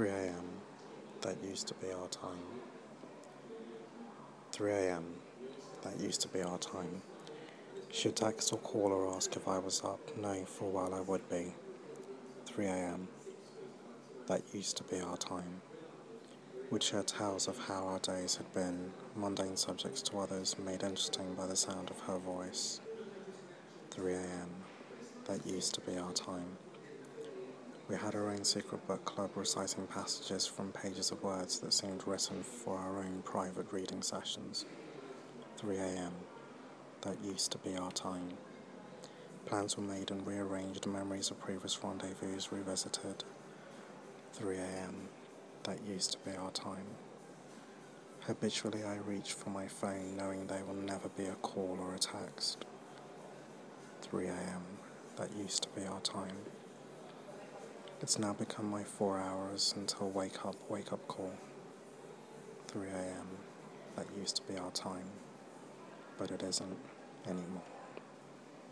3 a.m. That used to be our time. 3 a.m. That used to be our time. She'd text or call or ask if I was up, knowing full well I would be. 3 a.m. That used to be our time. We'd share tales of how our days had been, mundane subjects to others made interesting by the sound of her voice. 3 a.m. That used to be our time. We had our own secret book club reciting passages from pages of words that seemed written for our own private reading sessions. 3 a.m. That used to be our time. Plans were made and rearranged, memories of previous rendezvous revisited. 3 a.m. That used to be our time. Habitually I reach for my phone knowing there will never be a call or a text. 3 a.m. That used to be our time. It's now become my 4 hours until wake up call. 3 a.m. That used to be our time, but it isn't anymore.